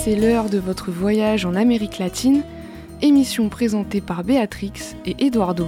c'est l'heure de votre voyage en Amérique latine, émission présentée par Béatrix et Eduardo.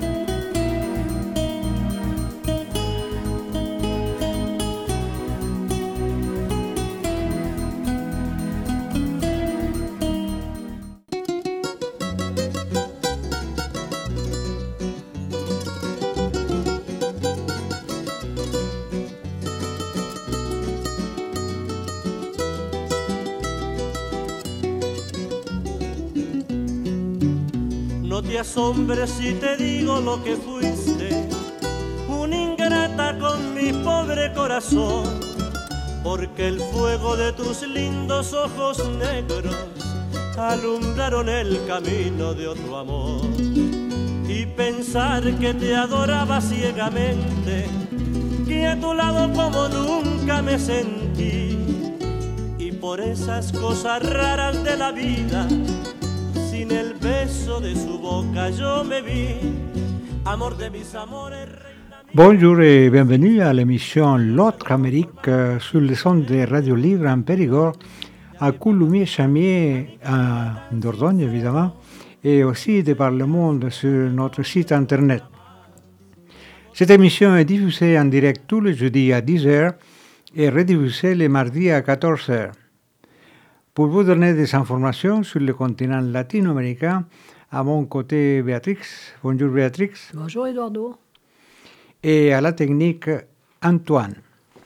No te asombres si te digo lo que fuiste, una ingrata con mi pobre corazón, porque el fuego de tus lindos ojos negros alumbraron el camino de otro amor. Y pensar que te adoraba ciegamente, que a tu lado como nunca me sentí, y por esas cosas raras de la vida, sin el beso de su boca yo me vi, amor de mis amores. Bonjour et bienvenue à l'émission L'autre Amérique sur le son de Radio Libre en Périgord, à Coulommiers-Chamiers, en Dordogne évidemment, et aussi de par le monde sur notre site internet. Cette émission est diffusée en direct tous les jeudis à 10h et rediffusée les mardis à 14h. Pour vous donner des informations sur le continent latino-américain, à mon côté Béatrix. Bonjour Béatrix. Bonjour Eduardo. Et à la technique Antoine.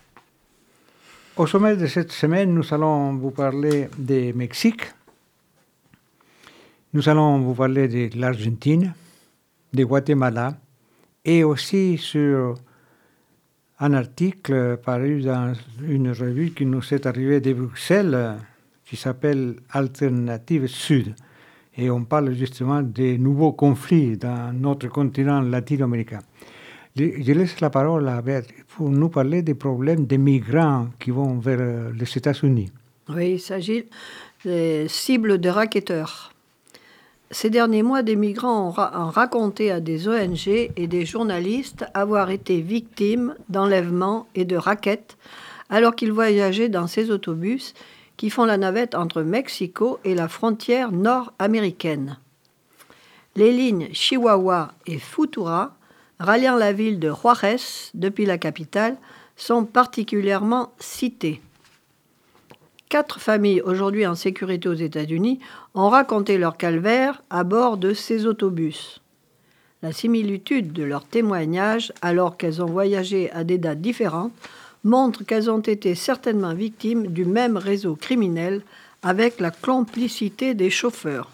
Au sommet de cette semaine, nous allons vous parler du Mexique. Nous allons vous parler de l'Argentine, du Guatemala et aussi sur un article paru dans une revue qui nous est arrivée de Bruxelles, qui s'appelle Alternative Sud. Et on parle justement des nouveaux conflits dans notre continent latino-américain. Je laisse la parole à Béatrice pour nous parler des problèmes des migrants qui vont vers les États-Unis. Oui, il s'agit des cibles de racketteurs. Ces derniers mois, des migrants ont raconté à des ONG et des journalistes avoir été victimes d'enlèvements et de rackets alors qu'ils voyageaient dans ces autobus qui font la navette entre Mexico et la frontière nord-américaine. Les lignes Chihuahua et Futura, ralliant la ville de Juárez depuis la capitale, sont particulièrement citées. 4 familles aujourd'hui en sécurité aux États-Unis ont raconté leur calvaire à bord de ces autobus. La similitude de leurs témoignages, alors qu'elles ont voyagé à des dates différentes, montre qu'elles ont été certainement victimes du même réseau criminel avec la complicité des chauffeurs.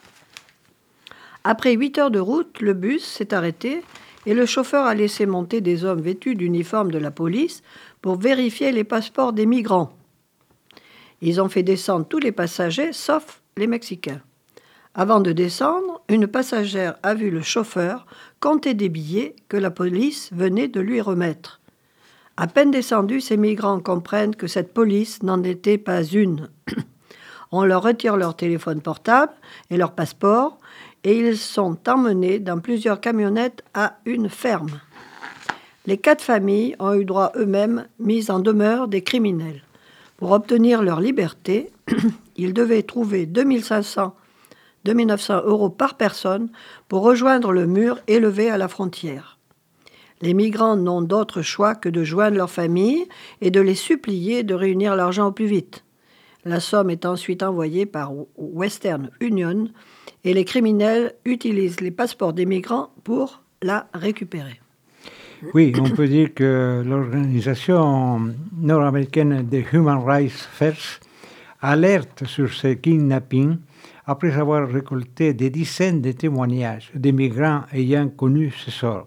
Après 8 heures de route, le bus s'est arrêté et le chauffeur a laissé monter des hommes vêtus d'uniforme de la police pour vérifier les passeports des migrants. Ils ont fait descendre tous les passagers, sauf les Mexicains. Avant de descendre, une passagère a vu le chauffeur compter des billets que la police venait de lui remettre. À peine descendus, ces migrants comprennent que cette police n'en était pas une. On leur retire leur téléphone portable et leur passeport et ils sont emmenés dans plusieurs camionnettes à une ferme. Les 4 familles ont eu droit eux-mêmes mis en demeure des criminels. Pour obtenir leur liberté, ils devaient trouver 2 900 € par personne pour rejoindre le mur élevé à la frontière. Les migrants n'ont d'autre choix que de joindre leur famille et de les supplier de réunir l'argent au plus vite. La somme est ensuite envoyée par Western Union et les criminels utilisent les passeports des migrants pour la récupérer. Oui, on peut dire que l'organisation nord-américaine de Human Rights First alerte sur ce kidnapping après avoir récolté des dizaines de témoignages de migrants ayant connu ce sort.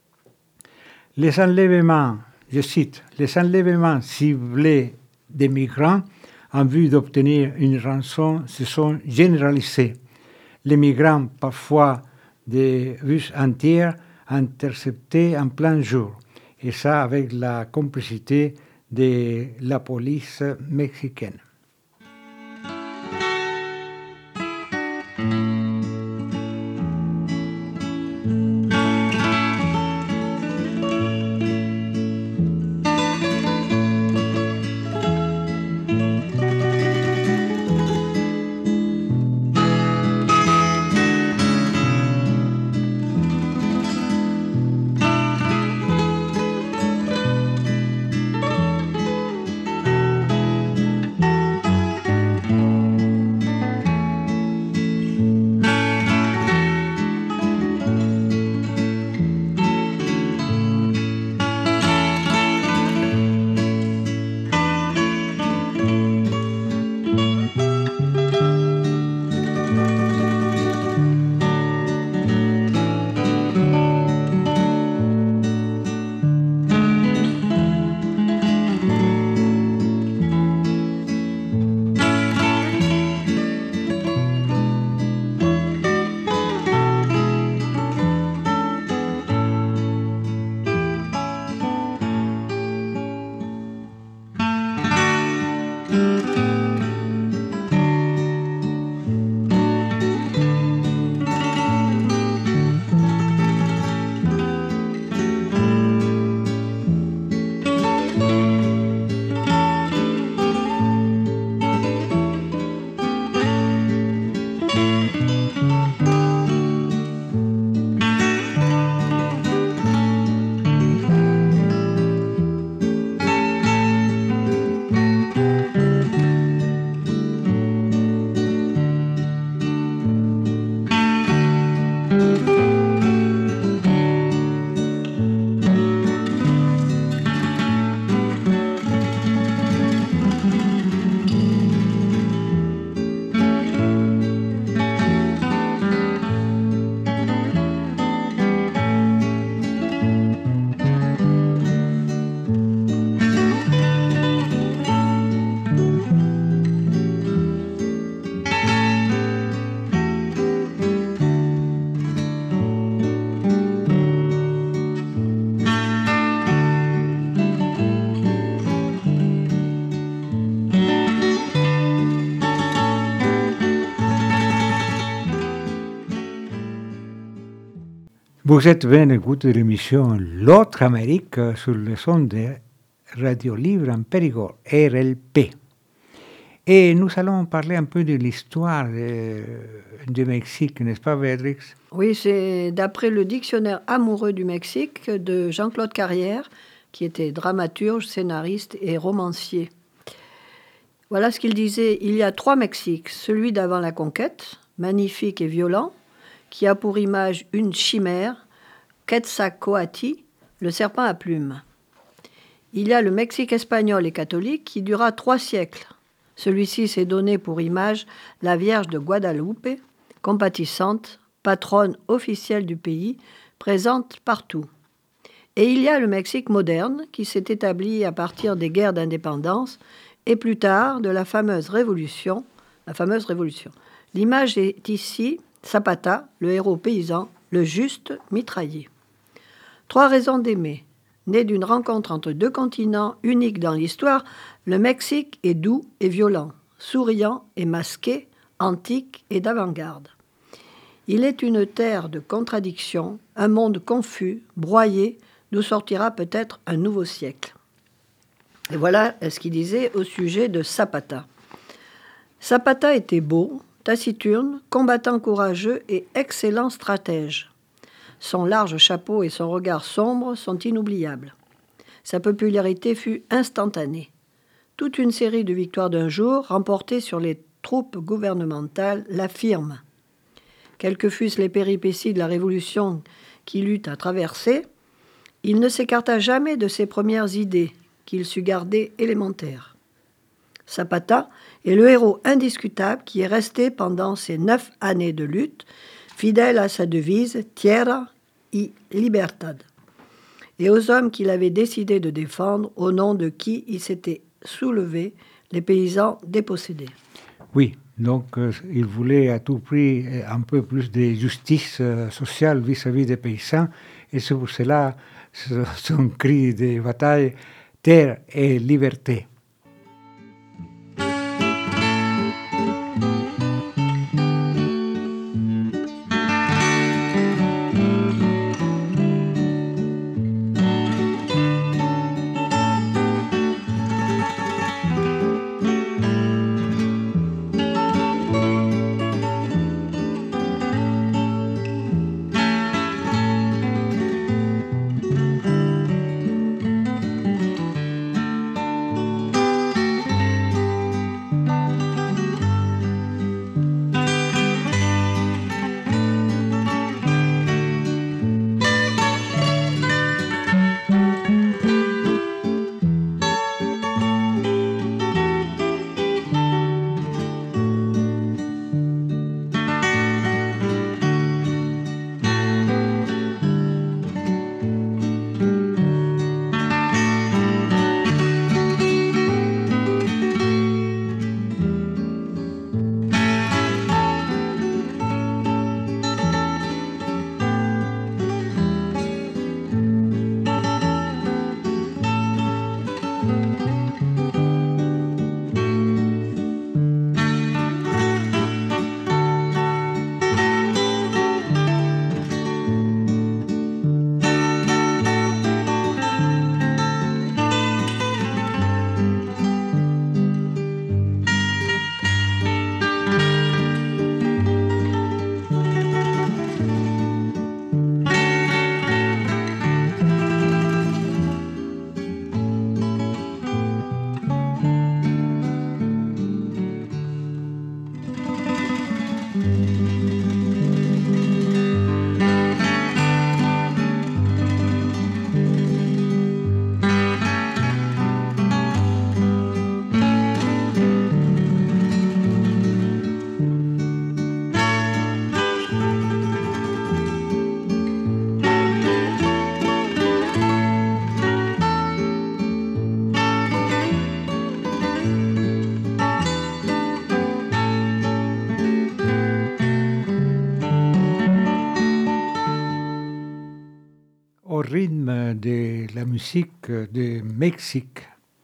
Les enlèvements, je cite, les enlèvements ciblés des migrants en vue d'obtenir une rançon se sont généralisés. Les migrants, parfois des bus entiers, interceptés en plein jour. Et ça avec la complicité de la police mexicaine. Vous êtes bien écouté l'émission L'autre Amérique sur le son de Radio Libre en Périgord, RLP. Et nous allons parler un peu de l'histoire du Mexique, n'est-ce pas, Béatrix? Oui, c'est d'après le dictionnaire amoureux du Mexique de Jean-Claude Carrière, qui était dramaturge, scénariste et romancier. Voilà ce qu'il disait. Il y a 3 Mexiques. Celui d'avant la conquête, magnifique et violent, qui a pour image une chimère, Quetzalcoatl, le serpent à plumes. Il y a le Mexique espagnol et catholique qui dura 3 siècles. Celui-ci s'est donné pour image la Vierge de Guadalupe, compatissante, patronne officielle du pays, présente partout. Et il y a le Mexique moderne qui s'est établi à partir des guerres d'indépendance et plus tard de la fameuse révolution. L'image est ici Zapata, le héros paysan, le juste mitraillé. 3 raisons d'aimer. Né d'une rencontre entre 2 continents uniques dans l'histoire, le Mexique est doux et violent, souriant et masqué, antique et d'avant-garde. Il est une terre de contradictions, un monde confus, broyé, d'où sortira peut-être un nouveau siècle. Et voilà ce qu'il disait au sujet de Zapata. Zapata était beau, taciturne, combattant courageux et excellent stratège. Son large chapeau et son regard sombre sont inoubliables. Sa popularité fut instantanée. Toute une série de victoires d'un jour, remportées sur les troupes gouvernementales, l'affirment. Quelles que fussent les péripéties de la Révolution qu'il eut à traverser, il ne s'écarta jamais de ses premières idées, qu'il sut garder élémentaires. Zapata est le héros indiscutable qui est resté pendant ces 9 années de lutte, fidèle à sa devise « Tierra y Libertad » et aux hommes qu'il avait décidé de défendre, au nom de qui il s'était soulevé, les paysans dépossédés. Oui, donc il voulait à tout prix un peu plus de justice sociale vis-à-vis des paysans, et c'est pour cela son cri de bataille « Terre et liberté ». rythme de la musique du Mexique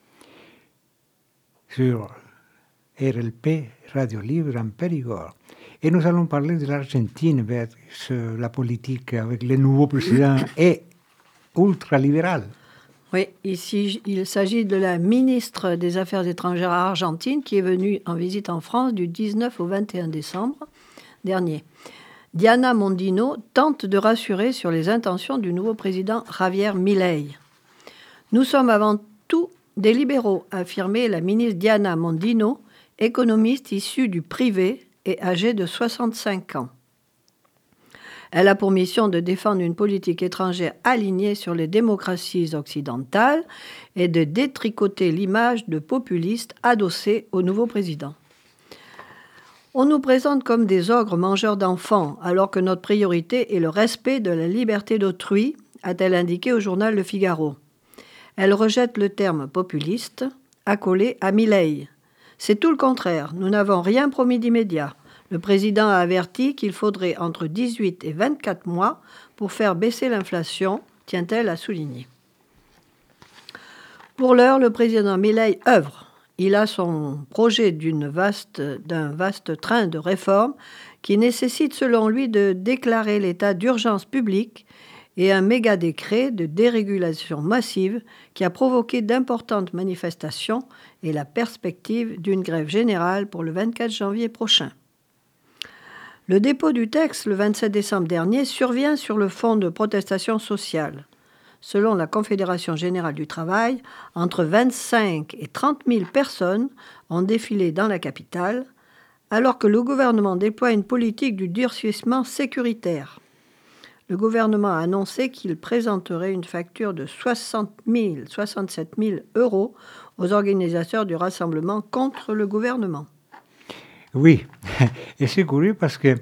sur RLP, Radio Libre en Périgord. Et nous allons parler de l'Argentine, Béatrice. La politique avec le nouveau président est ultralibérale. Oui, ici, il s'agit de la ministre des Affaires étrangères argentine qui est venue en visite en France du 19 au 21 décembre dernier. Diana Mondino tente de rassurer sur les intentions du nouveau président Javier Milei. Nous sommes avant tout des libéraux, a affirmé la ministre Diana Mondino, économiste issue du privé et âgée de 65 ans. Elle a pour mission de défendre une politique étrangère alignée sur les démocraties occidentales et de détricoter l'image de populistes adossés au nouveau président. On nous présente comme des ogres mangeurs d'enfants, alors que notre priorité est le respect de la liberté d'autrui, a-t-elle indiqué au journal Le Figaro. Elle rejette le terme populiste, accolé à Milei. C'est tout le contraire, nous n'avons rien promis d'immédiat. Le président a averti qu'il faudrait entre 18 et 24 mois pour faire baisser l'inflation, tient-elle à souligner. Pour l'heure, le président Milei œuvre. Il a son projet d'un vaste train de réformes qui nécessite, selon lui, de déclarer l'état d'urgence publique et un méga-décret de dérégulation massive qui a provoqué d'importantes manifestations et la perspective d'une grève générale pour le 24 janvier prochain. Le dépôt du texte, le 27 décembre dernier, survient sur le fond de protestations sociales. Selon la Confédération générale du travail, entre 25 et 30 000 personnes ont défilé dans la capitale, alors que le gouvernement déploie une politique du durcissement sécuritaire. Le gouvernement a annoncé qu'il présenterait une facture de 67 000 euros aux organisateurs du rassemblement contre le gouvernement. Oui, et c'est curieux parce que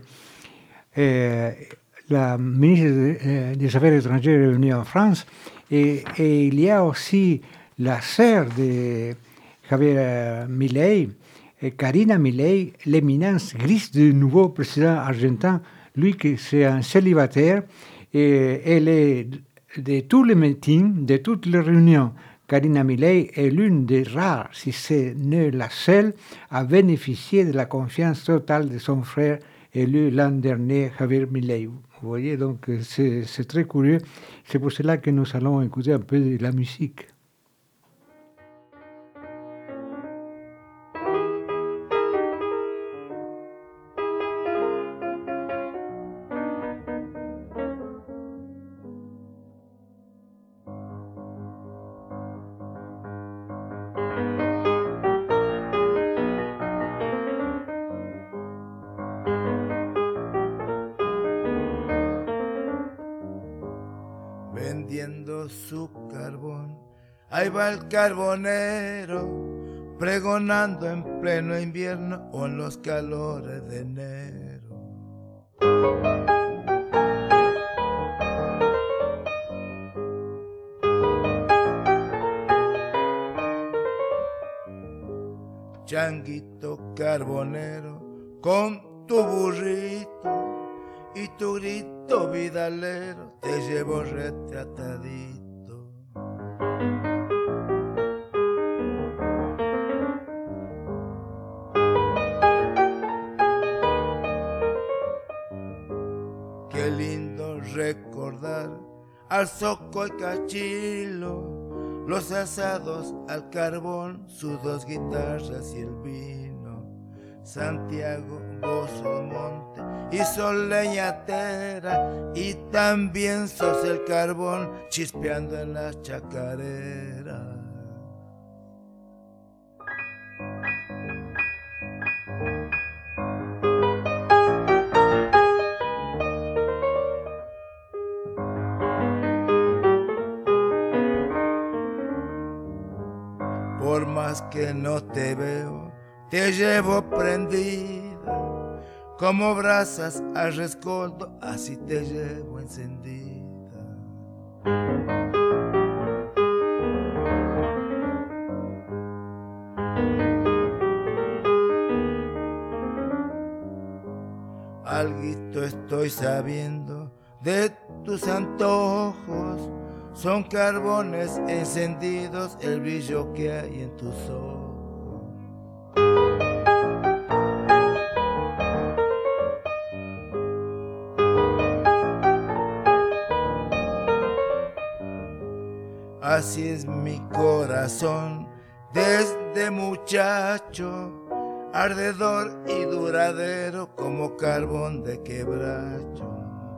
la ministre des Affaires étrangères est venue en France et il y a aussi la sœur de Javier Milei, Karina Milei, l'éminence grise du nouveau président argentin, lui qui c'est un célibataire et elle est de tous les meetings, de toutes les réunions. Karina Milei est l'une des rares, si ce n'est la seule, à bénéficier de la confiance totale de son frère élu l'an dernier, Javier Milei. Vous voyez, donc c'est très curieux. C'est pour cela que nous allons écouter un peu de la musique. Vendiendo su carbón, ahí va el carbonero, pregonando en pleno invierno o en los calores de enero. Changuito carbonero, con tu burrito y tu grito vidalero te llevo retratadito. Qué lindo recordar al zoco y cachilo, los asados al carbón, sus dos guitarras y el vino. Santiago, vos sos monte y sol leñatera, y también sos el carbón chispeando en las chacareras. Por más que no te veo, te llevo prendida, como brasas a rescoldo, así te llevo encendida. Alguito estoy sabiendo de tus antojos, son carbones encendidos el brillo que hay en tus ojos. así es mi corazón desde muchacho, ardedor y duradero como carbón de quebracho.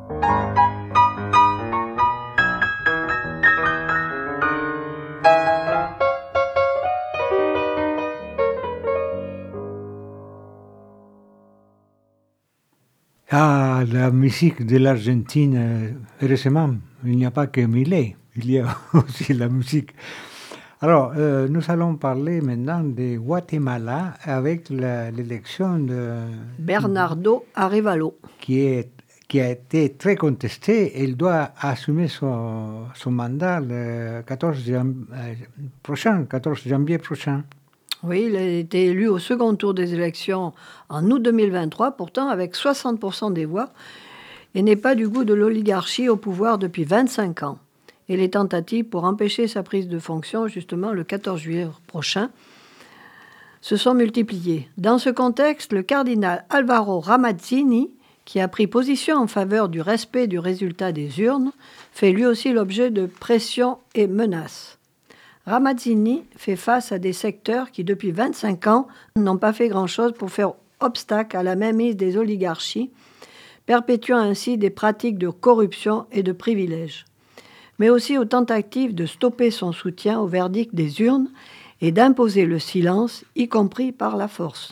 Ah, la musique de l'Argentine, récemment, il n'y a pas que Millet, il y a aussi la musique. Alors, nous allons parler maintenant de Guatemala avec l'élection de Bernardo Arévalo. qui a été très contestée. Il doit assumer son mandat le 14 janvier prochain. Oui, il a été élu au second tour des élections en août 2023, pourtant avec 60% des voix, et n'est pas du goût de l'oligarchie au pouvoir depuis 25 ans. Et les tentatives pour empêcher sa prise de fonction, justement le 14 juillet prochain, se sont multipliées. Dans ce contexte, le cardinal Alvaro Ramazzini, qui a pris position en faveur du respect du résultat des urnes, fait lui aussi l'objet de pressions et menaces. Ramazzini fait face à des secteurs qui, depuis 25 ans, n'ont pas fait grand-chose pour faire obstacle à la mainmise des oligarchies, perpétuant ainsi des pratiques de corruption et de privilèges, mais aussi aux tentatives de stopper son soutien au verdict des urnes et d'imposer le silence, y compris par la force.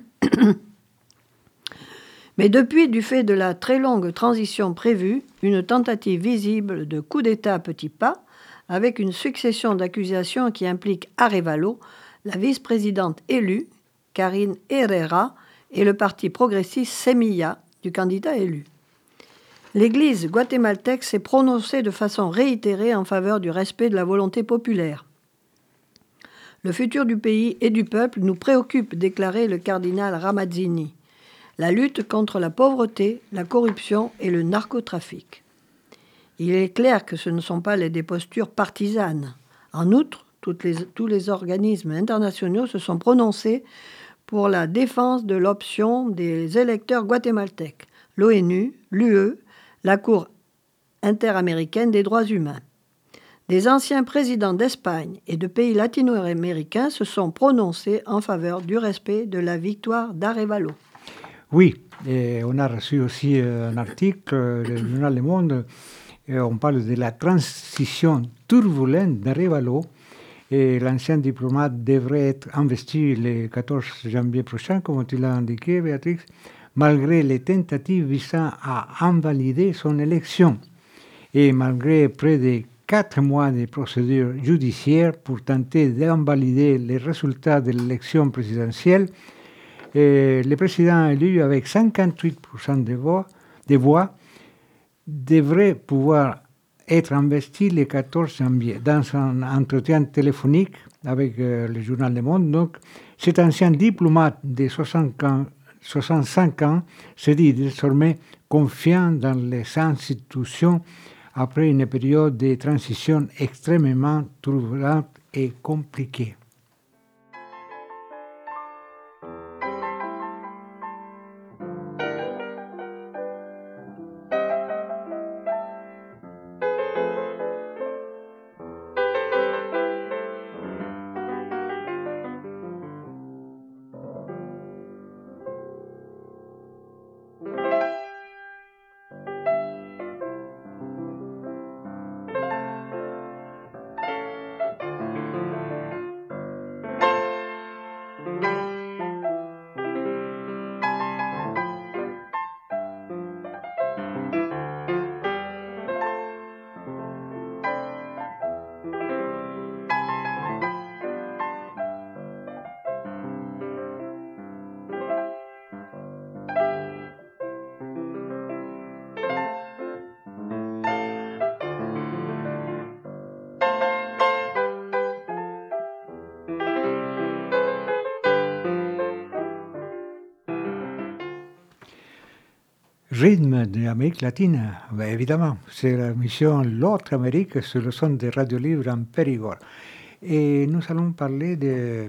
Mais depuis, du fait de la très longue transition prévue, une tentative visible de coup d'État à petits pas, avec une succession d'accusations qui impliquent Arévalo, la vice-présidente élue, Karine Herrera, et le parti progressiste Semilla, du candidat élu. L'Église guatémaltèque s'est prononcée de façon réitérée en faveur du respect de la volonté populaire. Le futur du pays et du peuple nous préoccupe, déclarait le cardinal Ramazzini. La lutte contre la pauvreté, la corruption et le narcotrafic. Il est clair que ce ne sont pas des postures partisanes. En outre, tous les organismes internationaux se sont prononcés pour la défense de l'option des électeurs guatémaltèques, l'ONU, l'UE, la Cour interaméricaine des droits humains. Des anciens présidents d'Espagne et de pays latino-américains se sont prononcés en faveur du respect de la victoire d'Arévalo. Oui, et on a reçu aussi un article du journal Le Monde. On parle de la transition turbulente d'Arévalo. Et l'ancien diplomate devrait être investi le 14 janvier prochain, comme tu l'as indiqué, Béatrix, malgré les tentatives visant à invalider son élection. Et malgré près de 4 mois de procédure judiciaire pour tenter d'invalider les résultats de l'élection présidentielle, le président élu avec 58% des voix devrait pouvoir être investi le 14 janvier. Dans un entretien téléphonique avec le journal Le Monde, donc, cet ancien diplomate de 65 ans se dit désormais confiant dans les institutions après une période de transition extrêmement turbulente et compliquée. Rythme de l'Amérique latine, ben évidemment, c'est la mission L'autre Amérique sur le son de Radio Libre en Périgord. Et nous allons parler de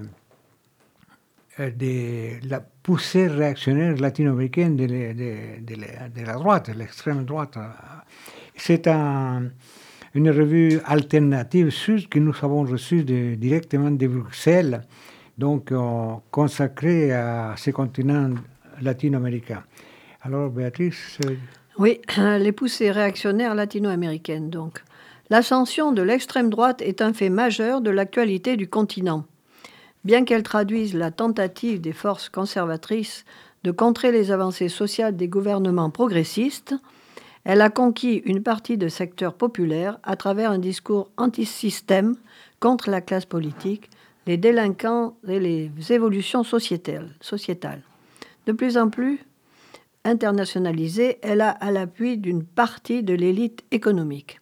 la poussée réactionnaire latino-américaine de la droite, de l'extrême droite. C'est un une revue alternative sud que nous avons reçue directement de Bruxelles, donc consacrée à ce continent latino-américain. Alors, Béatrice... Oui, les poussées réactionnaires latino-américaines, donc. L'ascension de l'extrême droite est un fait majeur de l'actualité du continent. Bien qu'elle traduise la tentative des forces conservatrices de contrer les avancées sociales des gouvernements progressistes, elle a conquis une partie de secteurs populaires à travers un discours anti-système contre la classe politique, les délinquants et les évolutions sociétales. De plus en plus internationalisée, elle a à l'appui d'une partie de l'élite économique.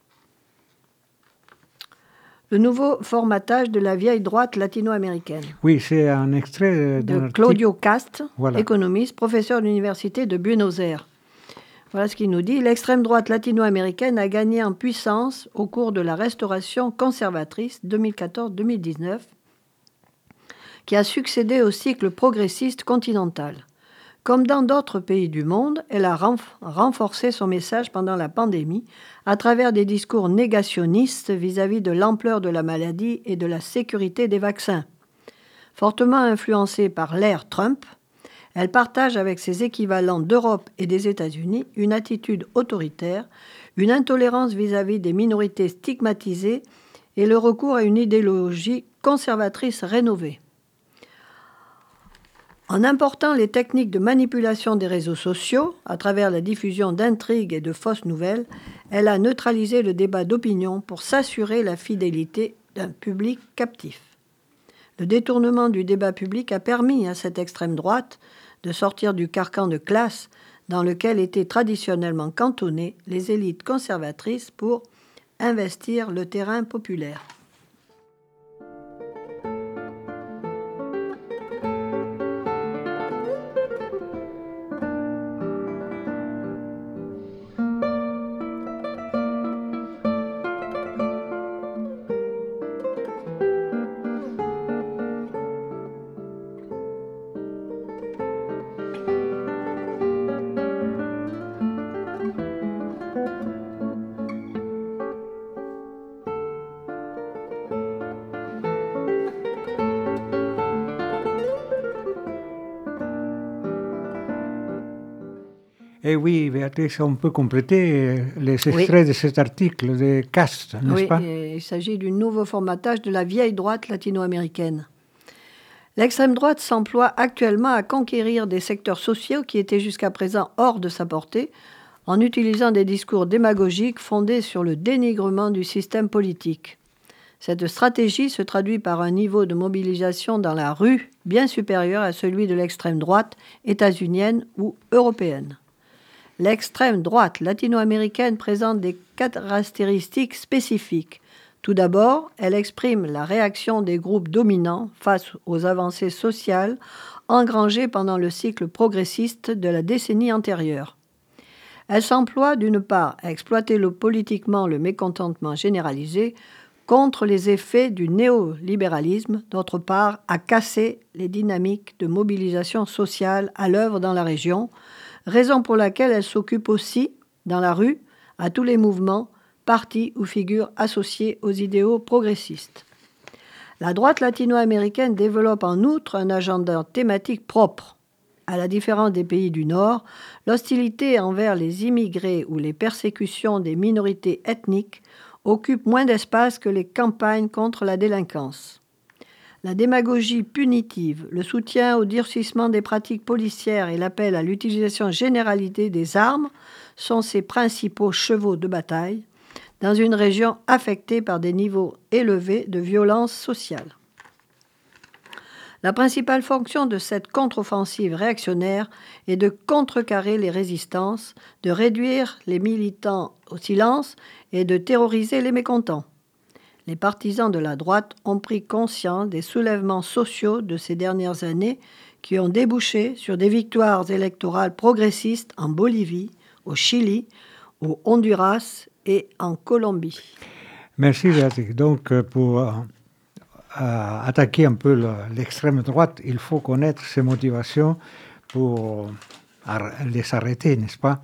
Le nouveau formatage de la vieille droite latino-américaine. Oui, c'est un extrait de Claudio Cast, économiste, professeur de l'université de Buenos Aires. Voilà ce qu'il nous dit. L'extrême droite latino-américaine a gagné en puissance au cours de la restauration conservatrice 2014-2019, qui a succédé au cycle progressiste continental. Comme dans d'autres pays du monde, elle a renforcé son message pendant la pandémie à travers des discours négationnistes vis-à-vis de l'ampleur de la maladie et de la sécurité des vaccins. Fortement influencée par l'ère Trump, elle partage avec ses équivalents d'Europe et des États-Unis une attitude autoritaire, une intolérance vis-à-vis des minorités stigmatisées et le recours à une idéologie conservatrice rénovée. En important les techniques de manipulation des réseaux sociaux à travers la diffusion d'intrigues et de fausses nouvelles, elle a neutralisé le débat d'opinion pour s'assurer la fidélité d'un public captif. Le détournement du débat public a permis à cette extrême droite de sortir du carcan de classe dans lequel étaient traditionnellement cantonnées les élites conservatrices pour investir le terrain populaire. Et oui, Béatrice, on peut compléter les extraits de cet article de Cast, n'est-ce pas ? Oui, il s'agit du nouveau formatage de la vieille droite latino-américaine. L'extrême droite s'emploie actuellement à conquérir des secteurs sociaux qui étaient jusqu'à présent hors de sa portée, en utilisant des discours démagogiques fondés sur le dénigrement du système politique. Cette stratégie se traduit par un niveau de mobilisation dans la rue bien supérieur à celui de l'extrême droite états-unienne ou européenne. L'extrême droite latino-américaine présente des caractéristiques spécifiques. Tout d'abord, elle exprime la réaction des groupes dominants face aux avancées sociales engrangées pendant le cycle progressiste de la décennie antérieure. Elle s'emploie d'une part à exploiter politiquement le mécontentement généralisé contre les effets du néolibéralisme, d'autre part à casser les dynamiques de mobilisation sociale à l'œuvre dans la région, raison pour laquelle elle s'occupe aussi, dans la rue, à tous les mouvements, partis ou figures associés aux idéaux progressistes. La droite latino-américaine développe en outre un agenda thématique propre. À la différence des pays du Nord, l'hostilité envers les immigrés ou les persécutions des minorités ethniques occupent moins d'espace que les campagnes contre la délinquance. La démagogie punitive, le soutien au durcissement des pratiques policières et l'appel à l'utilisation généralisée des armes sont ses principaux chevaux de bataille dans une région affectée par des niveaux élevés de violence sociale. La principale fonction de cette contre-offensive réactionnaire est de contrecarrer les résistances, de réduire les militants au silence et de terroriser les mécontents. Les partisans de la droite ont pris conscience des soulèvements sociaux de ces dernières années qui ont débouché sur des victoires électorales progressistes en Bolivie, au Chili, au Honduras et en Colombie. Merci Béatrice. Donc pour attaquer un peu l'extrême droite, il faut connaître ses motivations pour les arrêter, n'est-ce pas ?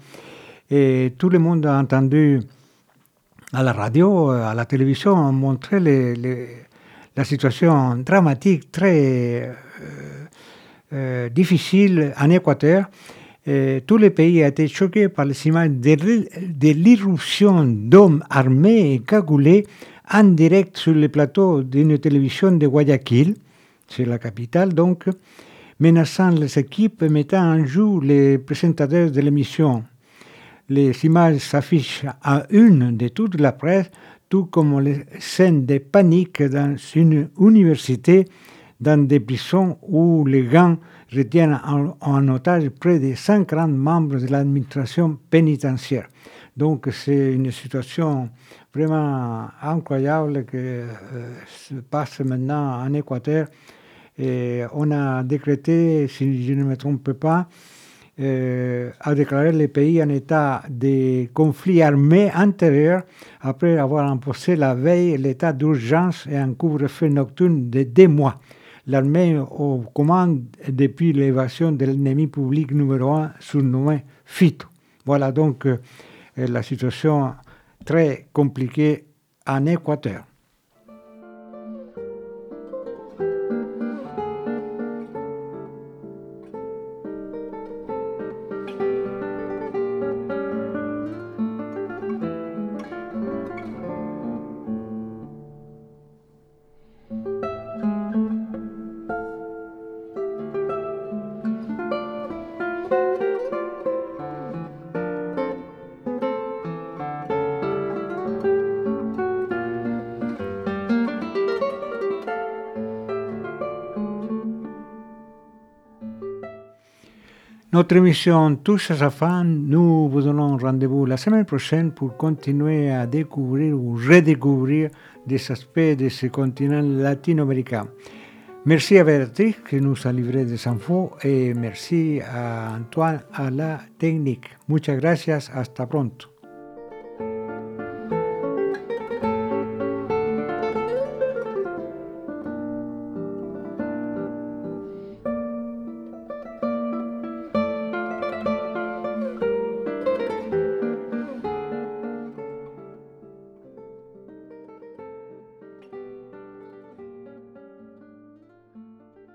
Et tout le monde a entendu à la radio, à la télévision, on montrait la situation dramatique, très difficile en Équateur. Tous les pays ont été choqués par les images de l'irruption d'hommes armés et cagoulés en direct sur le plateau d'une télévision de Guayaquil, c'est la capitale donc, menaçant les équipes et mettant en jeu les présentateurs de l'émission. Les images s'affichent à une de toute la presse, tout comme les scènes de panique dans une université, dans des prisons où les gangs retiennent en otage près de 50 membres de l'administration pénitentiaire. Donc c'est une situation vraiment incroyable qui se passe maintenant en Équateur. Et on a décrété, si je ne me trompe pas, a déclaré le pays en état de conflit armé intérieur après avoir imposé la veille l'état d'urgence et un couvre-feu nocturne de 2 mois. L'armée aux commandes depuis l'évasion de l'ennemi public numéro 1 surnommé Fito. Voilà donc la situation très compliquée en Équateur. Notre émission touche à sa fin. Nous vous donnons rendez-vous la semaine prochaine pour continuer à découvrir ou redécouvrir des aspects de ce continent latino-américain. Merci à Béatrice qui nous a livré des infos et merci à Antoine à la technique. Muchas gracias. Hasta pronto.